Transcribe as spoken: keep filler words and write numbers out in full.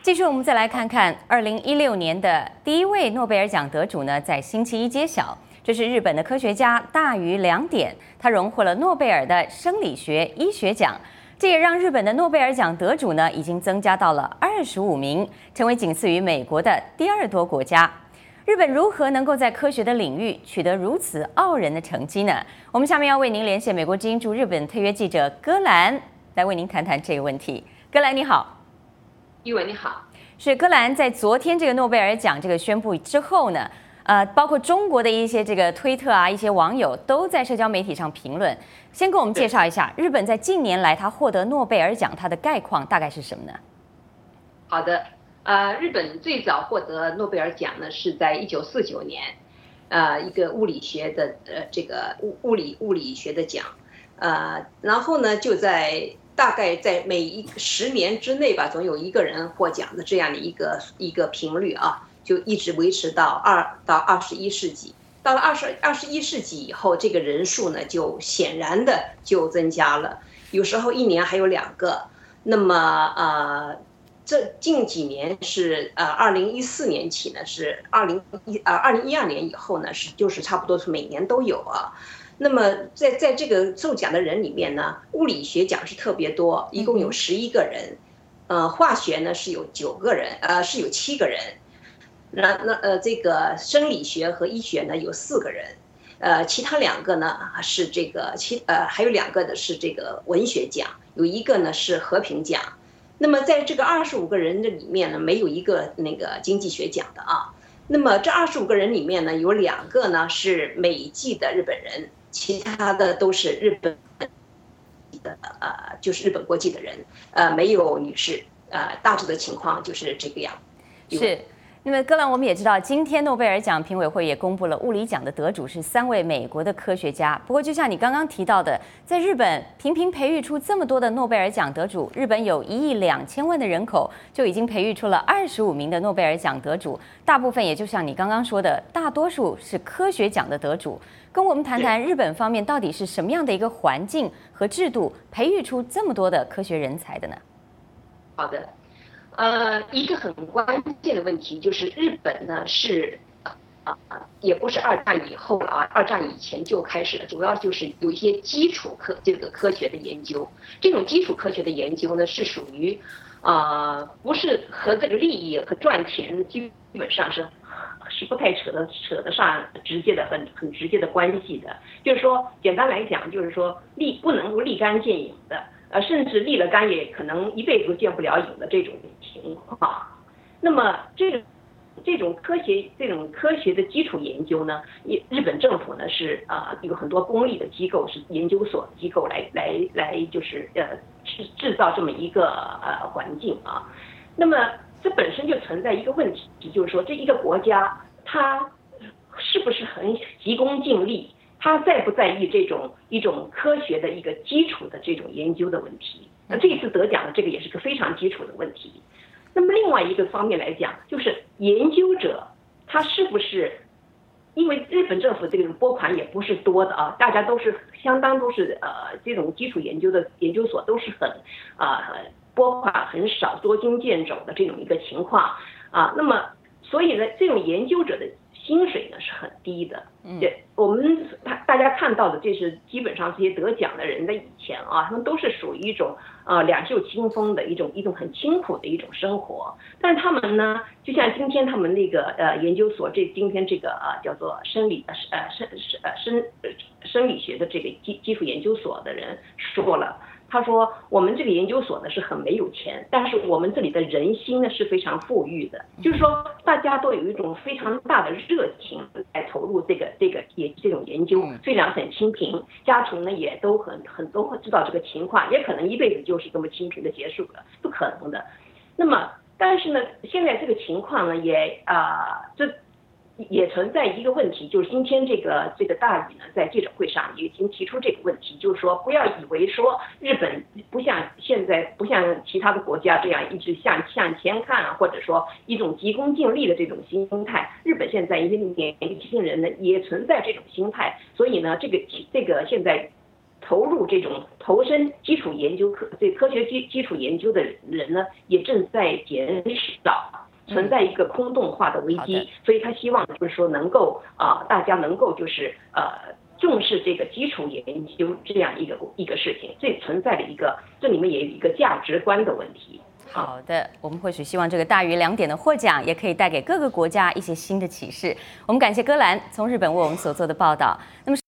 继续，我们再来看看二零一六年的第一位诺贝尔奖得主呢，在星期一揭晓。这是日本的科学家大隅良典，他荣获了诺贝尔的生理学医学奖。这也让日本的诺贝尔奖得主呢，已经增加到了二十五名，成为仅次于美国的第二多国家。日本如何能够在科学的领域取得如此傲人的成绩呢？我们下面要为您连线美国之音驻日本特约记者戈兰，来为您谈谈这个问题。戈兰你好。 玉文你好， 是戈兰在昨天这个诺贝尔奖这个宣布之后呢，呃，包括中国的一些这个推特啊，一些网友都在社交媒体上评论。先给我们介绍一下，日本在近年来他获得诺贝尔奖，它的概况大概是什么呢？ 好的，呃，日本最早获得诺贝尔奖呢是在一九四九年，呃，一个物理学的呃这个物物理物理学的奖，呃，然后呢就在。大概在每一十年之内吧，总有一个人获奖的这样的一个一个频率啊，就一直维持到二到二十一世纪。到了二十二十一世纪以后，这个人数呢就显然的就增加了，有时候一年还有两个。那么呃，这近几年是呃二零一四年起呢是二零一呃二零一二年以后呢是就是差不多是每年都有啊。那么在在这个受奖的人里面呢，物理学奖是特别多，一共有十一个人，呃，化学呢是有九个人，呃，是有七个人，那那呃这个生理学和医学呢有四个人，呃，其他两个呢是这个其呃还有两个的是这个文学奖，有一个呢是和平奖。那么在这个二十五个人的里面呢，没有一个那个经济学奖的啊。那么这二十五个人里面呢，有两个呢是美籍的日本人。其他的都是日本的呃，就是日本国籍的人，呃，没有女士，呃，大致的情况就是这个样。 是，那么戈兰，我们也知道，今天诺贝尔奖评委会也公布了物理奖的得主是三位美国的科学家。不过，就像你刚刚提到的，在日本频频培育出这么多的诺贝尔奖得主，日本有一亿两千万的人口，就已经培育出了二十五名的诺贝尔奖得主，大部分也就像你刚刚说的，大多数是科学奖的得主。跟我们谈谈日本方面到底是什么样的一个环境和制度，培育出这么多的科学人才的呢？ 好的，呃，一个很关键的问题就是日本呢是啊、呃，也不是二战以后了啊，二战以前就开始了，主要就是有一些基础科这个科学的研究，这种基础科学的研究呢是属于啊、呃，不是和这个利益和赚钱基本上是。是不太扯得扯得上直接的很很直接的关系的，就是说简单来讲，就是说立不能够立竿见影的，呃，甚至立了竿也可能一辈子都见不了影的这种情况。那么这个这种科学这种科学的基础研究呢，日本政府呢是啊、呃、有很多公立的机构是研究所机构来来来就是呃制制造这么一个呃环境啊，那么。这本身就存在一个问题，就是说这一个国家它是不是很急功近利，它在不在意这种一种科学的一个基础的这种研究的问题。那这一次得奖的这个也是个非常基础的问题。那么另外一个方面来讲，就是研究者他是不是，因为日本政府这个拨款也不是多的啊，大家都是相当都是呃这种基础研究的研究所都是很啊。呃拨款很少、多金见肘的这种一个情况啊，那么所以呢，这种研究者的薪水呢是很低的。嗯，我们大大家看到的，这是基本上这些得奖的人的以前啊，他们都是属于一种呃两袖清风的一种一种很清苦的一种生活。但是他们呢，就像今天他们那个呃研究所，这今天这个呃叫做生理呃生呃生生理学的这个基基础研究所的人说了。他说我们这个研究所呢是很没有钱，但是我们这里的人心呢是非常富裕的，就是说大家都有一种非常大的热情来投入这个这个也这种研究，虽然很清贫，家庭呢也都很很都会知道这个情况，也可能一辈子就是这么清贫的结束了，不可能的。那么但是呢，现在这个情况呢也啊、呃、这。也存在一个问题，就是今天这个这个大宇呢，在记者会上也已经提出这个问题，就是说不要以为说日本不像现在不像其他的国家这样一直向向前看啊，或者说一种急功近利的这种心态，日本现在一些年轻人呢也存在这种心态，所以呢，这个这个现在投入这种投身基础研究科对科学基基础研究的人呢，也正在减少，存在一个空洞化的危机。嗯、所以他希望就是说能够啊、呃，大家能够就是呃重视这个基础研究这样一个一个事情，这存在的一个这里面也有一个价值观的问题。 好的，我们或许希望这个大于两点的获奖，也可以带给各个国家一些新的启示。我们感谢戈兰从日本为我们所做的报道。那么。